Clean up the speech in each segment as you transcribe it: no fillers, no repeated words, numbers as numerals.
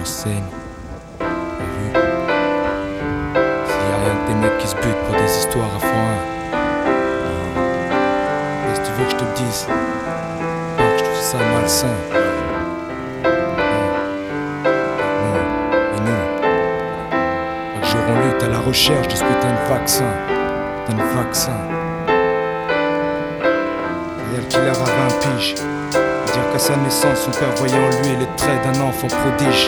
l'ambiance saine. T'as vu? S'il y a rien que des mecs qui se butent pour des histoires à fond, qu'est-ce que tu veux que je te dise? Alors que je trouve ça malsain. Et nous, chaque jour on lutte à la recherche de ce putain de vaccin. Putain de vaccin. Réel killer à 20 piges. Dire qu'à sa naissance, son père voyait en lui les traits d'un enfant prodige.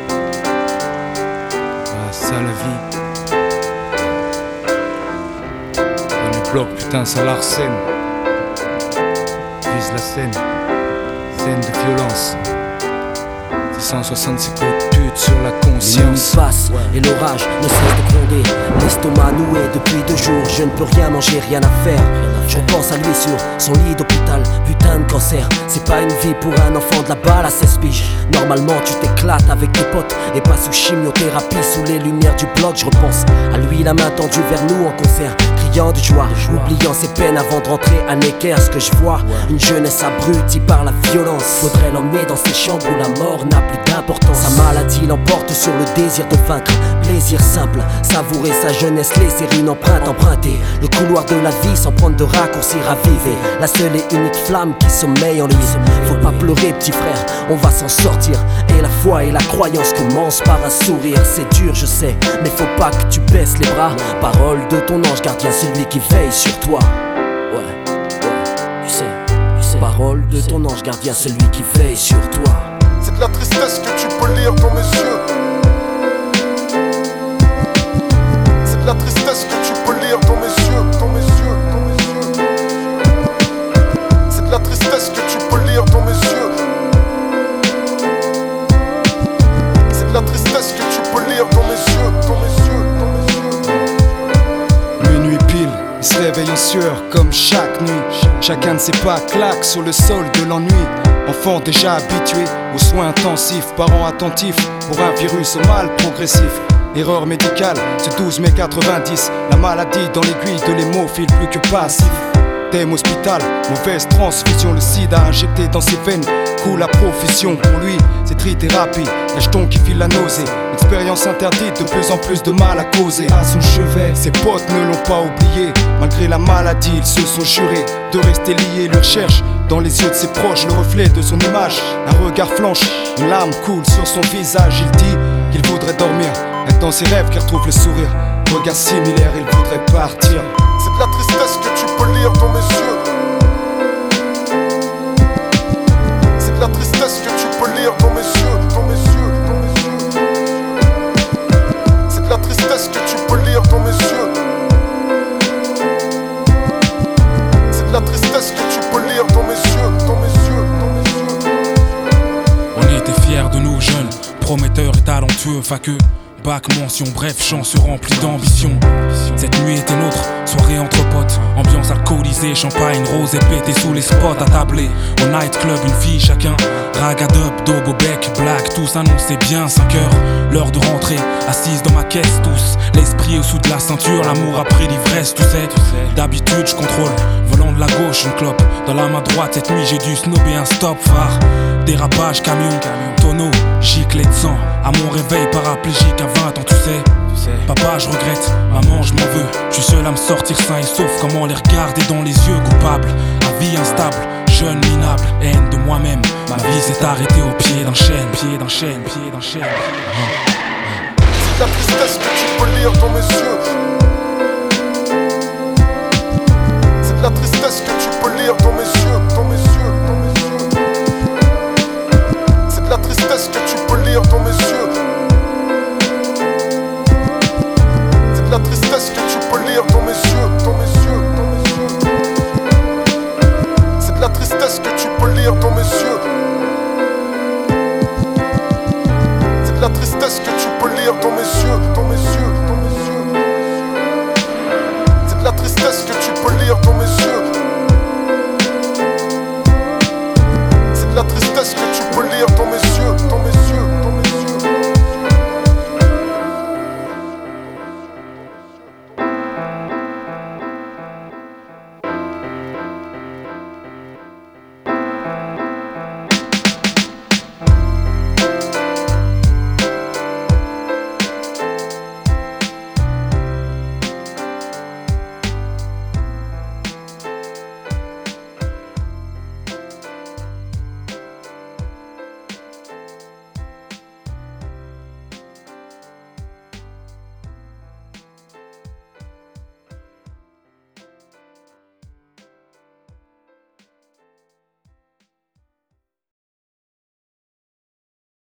Ah, ça la vie. Dans les blocs, putain, ça l'arsène. Vise la scène. Scène de violence. 666 coups de pute sur la conscience. Les minutes passent et l'orage ne cesse de gronder. L'estomac noué depuis 2 jours, je ne peux rien manger, rien à faire. Je pense à lui sur son lit d'hôpital, putain de cancer. C'est pas une vie pour un enfant de la balle à 16 piges. Normalement tu t'éclates avec tes potes et pas sous chimiothérapie, sous les lumières du bloc. Je repense à lui, la main tendue vers nous en concert, criant de joie, oubliant ses peines avant de rentrer à Necker. Ce que je vois, une jeunesse abrutie par la violence. Faudrait l'emmener dans ces chambres où la mort n'a plus d'importance. Sa maladie l'emporte sur le désir de vaincre. Plaisir simple, savourer sa jeunesse, laisser une empreinte empruntée. Le couloir de la vie sans prendre de raccourci, raviver la seule et unique flamme qui sommeille en lui. Faut pas pleurer petit frère, on va s'en sortir. Et la foi et la croyance commencent par un sourire. C'est dur je sais, mais faut pas que tu baisses les bras. Parole de ton ange gardien, celui qui veille sur toi. Ouais, tu sais. Parole de ton ange gardien, celui qui veille sur toi. C'est de la tristesse que tu peux lire dans mes yeux. C'est de la tristesse que tu peux lire dans mes yeux, dans mes yeux, dans mes yeux. C'est de la tristesse que tu peux lire dans mes yeux. C'est de la tristesse que tu peux lire dans mes yeux, dans mes yeux, dans mes yeux. Minuit pile, il se réveille en sueur comme chaque nuit. Chacun de ses pas claque sur le sol de l'ennui. Enfant déjà habitué aux soins intensifs, parents attentifs pour un virus au mal progressif. Erreur médicale, ce 12 mai 90, la maladie dans l'aiguille de l'hémophile plus que passif. Thème hospital, mauvaise transfusion, le sida injecté dans ses veines, coule la profusion. Pour lui, c'est trithérapie, un jeton qui file la nausée. Expérience interdite, de plus en plus de mal à causer. À son chevet, ses potes ne l'ont pas oublié. Malgré la maladie, ils se sont jurés de rester liés. Lui recherche dans les yeux de ses proches le reflet de son image. Un regard flanche, une larme coule sur son visage. Il dit qu'il voudrait dormir, être dans ses rêves qu'il retrouve le sourire. Regard similaire, il voudrait partir. C'est de la tristesse que tu peux lire dans mes yeux. C'est de la tristesse que tu peux lire dans mes yeux, dans mes yeux, dans mes yeux. C'est de la tristesse que tu peux lire dans mes yeux. C'est de la tristesse que tu peux lire dans mes yeux, dans mes yeux, dans mes yeux. On était fiers de nos jeunes, prometteurs et talentueux, faqueux. Bac, mention, bref, chance rempli d'ambition. Cette nuit était nôtre, soirée entre potes. Ambiance alcoolisée, champagne, rose et pété sous les spots. Attablés au nightclub, une fille chacun. Ragadub, dobo, bec, black, tous annonçaient bien 5 heures. L'heure de rentrer, assise dans ma caisse tous. L'esprit au-dessous de la ceinture, l'amour a pris l'ivresse, tu sais. D'habitude, je contrôle, volant de la gauche, une clope. Dans la main droite, cette nuit, j'ai dû snobber un stop phare. Dérapage, camion, tonneau, gicle de sang. À mon réveil, paraplégique à 20 ans, tu sais. Papa, je regrette, maman, je m'en veux. Je suis seul à me sortir sain et sauf. Comment les regarder dans les yeux, coupable. À vie instable, jeune, minable, haine de moi-même. Ma vie s'est arrêtée au pied d'un chêne, pied d'un chêne, pied d'un chêne. C'est de la tristesse que tu peux lire dans mes yeux. C'est de la tristesse que tu peux lire dans mes yeux, dans mes yeux, dans mes yeux. C'est de la tristesse que tu peux lire dans mes yeux. C'est de la tristesse que tu peux lire dans mes yeux, dans mes yeux, dans mes yeux. C'est de la tristesse que tu peux lire dans mes yeux. C'est de la tristesse que tu peux lire dans mes yeux, dans mes yeux, dans mes yeux. C'est de la tristesse que tu peux lire dans mes yeux.